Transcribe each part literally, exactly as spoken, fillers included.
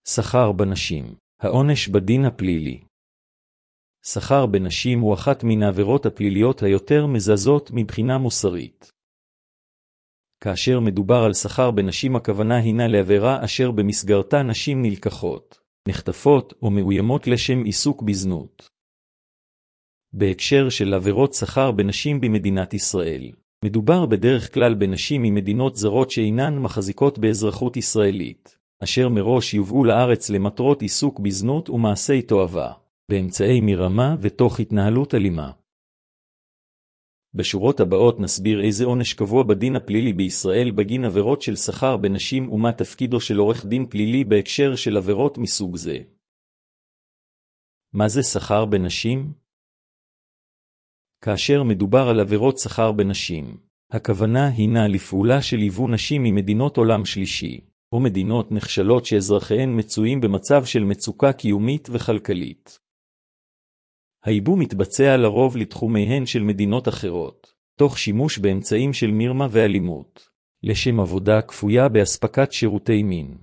סחר בנשים, העונש בדין הפלילי. סחר בנשים הוא אחת מן העבירות הפליליות היותר מזעזעות מבחינה מוסרית. כאשר מדובר על סחר בנשים הכוונה הינה לעבירה אשר במסגרתה נשים נלקחות, נחטפות או מאוימות לשם עיסוק בזנות. בהקשר של עבירות סחר בנשים במדינת ישראל, מדובר בדרך כלל בנשים ממדינות זרות שאינן מחזיקות באזרחות ישראלית, אשר מראש יובאו לארץ למטרות עיסוק בזנות ומעשי תועבה, באמצעי מרמה ותוך התנהלות אלימה. בשורות הבאות נסביר איזה עונש קבוע בדין הפלילי בישראל בגין עבירות של סחר בנשים ומה תפקידו של עורך דין פלילי בהקשר של עבירות מסוג זה. מה זה סחר בנשים? כאשר מדובר על עבירות סחר בנשים, הכוונה הינה לפעולה של ייבוא נשים ממדינות עולם שלישי, או מדינות נחשלות שאזרחיהן מצויים במצב של מצוקה קיומית וכלכלית. הייבוא מתבצע לרוב לתחומיהן של מדינות אחרות, תוך שימוש באמצעים של מרמה ואלימות, לשם עבודה כפויה באספקת שירותי מין.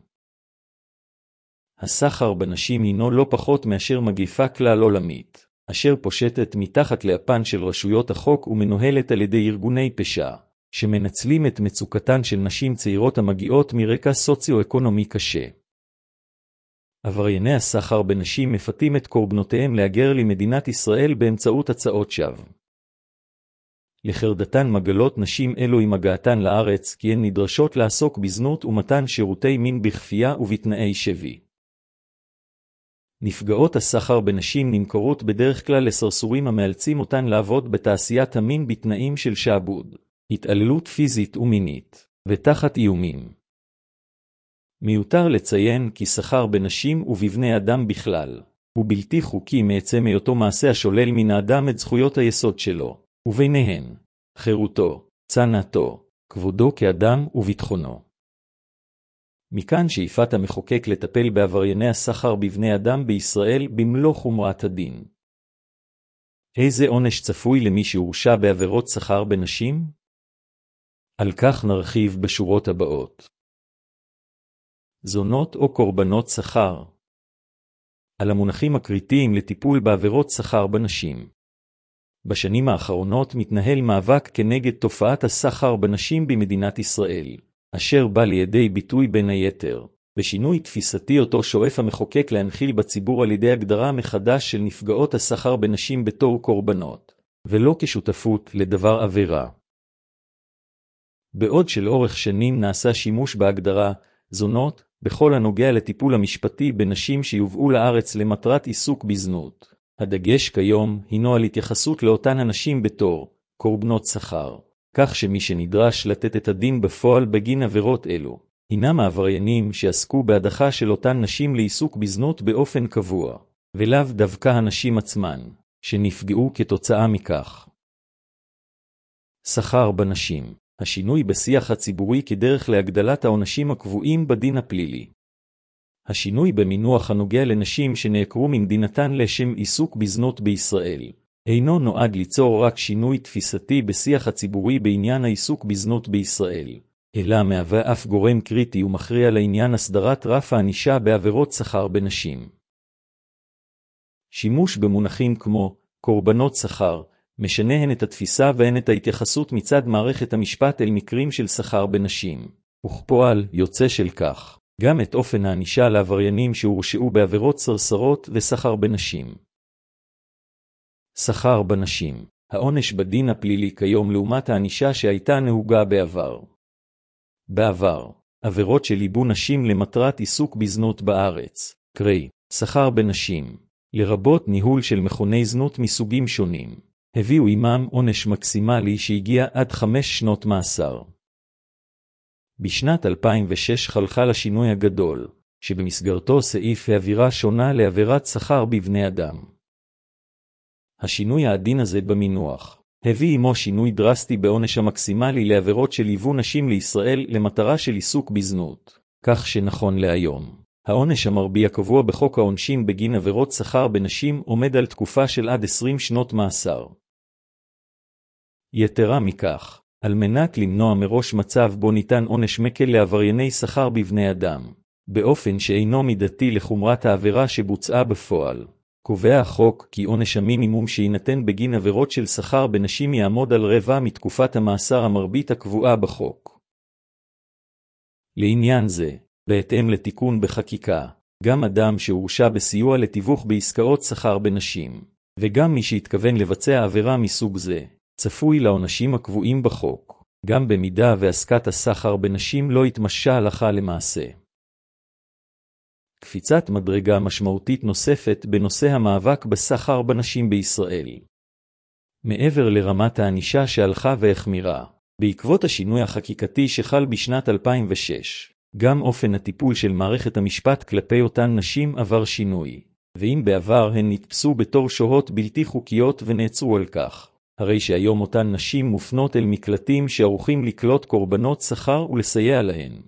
הסחר בנשים הינו לא פחות מאשר מגיפה כלל עולמית, אשר פושטת מתחת לאפן של רשויות החוק ומנוהלת על ידי ארגוני פשע, שמנצלים את מצוקתן של נשים צעירות המגיעות מרקע סוציו-אקונומי קשה. עברייני הסחר בנשים מפתים את קורבנותיהם להגר למדינת ישראל באמצעות הצעות שווא. לחרדתן מגלות נשים אלו עם הגעתן לארץ כי הן נדרשות לעסוק בזנות ומתן שירותי מין בכפייה ובתנאי שבי. נפגעות הסחר בנשים נמכרות בדרך כלל לסרסורים המאלצים אותן לעבוד בתעשיית המין בתנאים של שעבוד, התעללות פיזית ומינית, ותחת איומים. מיותר לציין כי סחר בנשים ובבני אדם בכלל, הוא בלתי חוקי מעצם היותו מעשה השולל מן האדם את זכויות היסוד שלו, וביניהן, חירותו, צנעתו, כבודו כאדם וביטחונו. מכאן שאיפת המחוקק לטפל בעברייני הסחר בבני אדם בישראל במלוא חומרת הדין. איזה עונש צפוי למי שהורשע בעבירות סחר בנשים? על כך נרחיב בשורות הבאות. זונות או קורבנות סחר. על המונחים הקריטיים לטיפול בעבירות סחר בנשים. בשנים האחרונות מתנהל מאבק כנגד תופעת הסחר בנשים במדינת ישראל, אשר בא לידי ביטוי בין היתר, בשינוי תפיסתי אותו שואף המחוקק להנחיל בציבור על ידי הגדרה מחדש של נפגעות הסחר בנשים בתור קורבנות, ולא כשותפות לדבר עבירה. בעוד שלאורך שנים נעשה שימוש בהגדרה זונות, בכל הנוגע לטיפול המשפטי בנשים שיובאו לארץ למטרת עיסוק בזנות. הדגש כיום הינו על התייחסות לאותן הנשים בתור קורבנות סחר, כך שמי שנדרש לתת את הדין בפועל בגין עבירות אלו, הינם העבריינים שעסקו בהדחה של אותן נשים לעיסוק בזנות באופן קבוע, ולאו דווקא הנשים עצמן, שנפגעו כתוצאה מכך. סחר בנשים. השינוי בשיח הציבורי כדרך להגדלת העונשים הקבועים בדין הפלילי. השינוי במינוח הנוגע לנשים שנעקרו ממדינתן לשם עיסוק בזנות בישראל, אינו נועד ליצור רק שינוי תפיסתי בשיח הציבורי בעניין העיסוק בזנות בישראל, אלא מהווה אף גורם קריטי ומכריע לעניין הסדרת רף הענישה בעבירות סחר בנשים. שימוש במונחים כמו קורבנות סחר, משנה הן את התפיסה והן את ההתייחסות מצד מערכת המשפט אל מקרים של סחר בנשים, וכפועל יוצא של כך, גם את אופן הענישה לעבריינים שהורשעו בעבירות סרסרות וסחר בנשים. סחר בנשים, העונש בדין הפלילי כיום לעומת הענישה שהייתה נהוגה בעבר. בעבר, עבירות של ייבוא נשים למטרת עיסוק בזנות בארץ, קרי, סחר בנשים, לרבות ניהול של מכוני זנות מסוגים שונים, הביאו עמם עונש מקסימלי שהגיע עד חמש שנות מאסר. בשנת אלפיים ושש חלחל השינוי הגדול, שבמסגרתו סעיף העבירה שונה לעבירת סחר בבני אדם. השינוי העדין הזה במינוח, הביא עמו שינוי דרסטי בעונש המקסימלי לעבירות של ייבוא נשים לישראל למטרה של עיסוק בזנות, כך שנכון להיום. העונש המרבי הקבוע בחוק העונשין בגין עבירות סחר בנשים עומד על תקופה של עד עשרים שנות מאסר. יתרה מכך, על מנת למנוע מראש מצב בו ניתן עונש מקל לעברייני סחר בבני אדם, באופן שאינו מידתי לחומרת העבירה שבוצעה בפועל. קובע החוק כי עונש המינימום שיינתן בגין עבירות של סחר בנשים יעמוד על רבע מתקופת המאסר המרבית הקבועה בחוק. לעניין זה, בהתאם לתיקון בחקיקה, גם אדם שהורשע בסיוע לתיווך בעסקאות סחר בנשים, וגם מי שהתכוון לבצע עבירה מסוג זה, צפוי לעונשים הקבועים בחוק, גם במידה ועסקת הסחר בנשים לא התממשה הלכה למעשה. קפיצת מדרגה משמעותית נוספת בנושא המאבק בסחר בנשים בישראל. מעבר לרמת הענישה שהלכה והחמירה, בעקבות השינוי החקיקתי שחל בשנת אלפיים ושש, גם אופן הטיפול של מערכת המשפט כלפי אותן נשים עבר שינוי, ואם בעבר הן נתפסו בתור שוהות בלתי חוקיות ונעצרו על כך, הרי שהיום אותן נשים מופנות אל מקלטים שערוכים לקלוט קורבנות סחר ולסייע להן.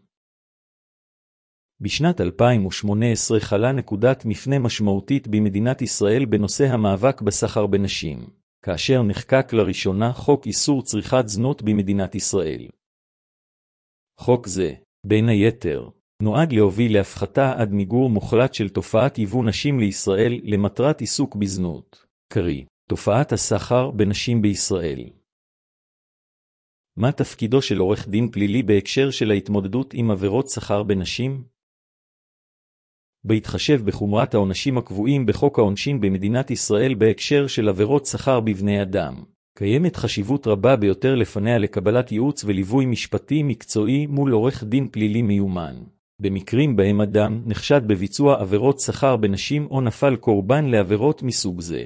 בשנת אלפיים ושמונה עשרה חלה נקודת מפנה משמעותית במדינת ישראל בנושא המאבק בסחר בנשים, כאשר נחקק לראשונה חוק איסור צריכת זנות במדינת ישראל. חוק זה, בין היתר, נועד להוביל להפחתה עד מיגור מוחלט של תופעת ייבוא נשים לישראל למטרת עיסוק בזנות, קרי, תופעת הסחר בנשים בישראל. מה תפקידו של עורך דין פלילי בהקשר של ההתמודדות עם עבירות סחר בנשים? בהתחשב בחומרת העונשים הקבועים בחוק העונשין במדינת ישראל בהקשר של עבירות סחר בבני אדם, קיימת חשיבות רבה ביותר לפניה לקבלת ייעוץ וליווי משפטי מקצועי מול עורך דין פלילי מיומן, במקרים בהם אדם נחשד בביצוע עבירות סחר בנשים או נפל קורבן לעבירות מסוג זה.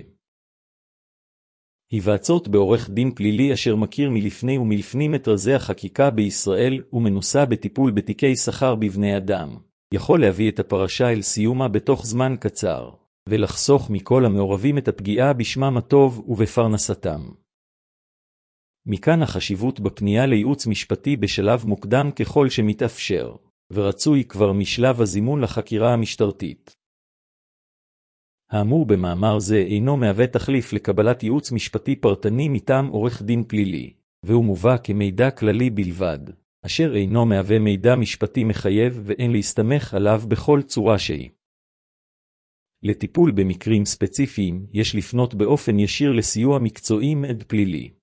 היוועצות בעורך דין פלילי אשר מכיר מלפני ומלפנים את רזי החקיקה בישראל ומנוסה בטיפול בתיקי סחר בבני אדם, יכול להביא את הפרשה אל סיומה בתוך זמן קצר, ולחסוך מכל המעורבים את הפגיעה בשמם הטוב ובפרנסתם. מכאן החשיבות בפנייה לייעוץ משפטי בשלב מוקדם ככל שמתאפשר, ורצוי כבר משלב הזימון לחקירה המשטרתית. האמור במאמר זה אינו מהווה תחליף לקבלת ייעוץ משפטי פרטני מטעם עורך דין פלילי, והוא מובא כמידע כללי בלבד, אשר אינו מהווה מידע משפטי מחייב ואין להסתמך עליו בכל צורה שהיא. לטיפול במקרים ספציפיים יש לפנות באופן ישיר לסיוע מקצועי מעד פלילי.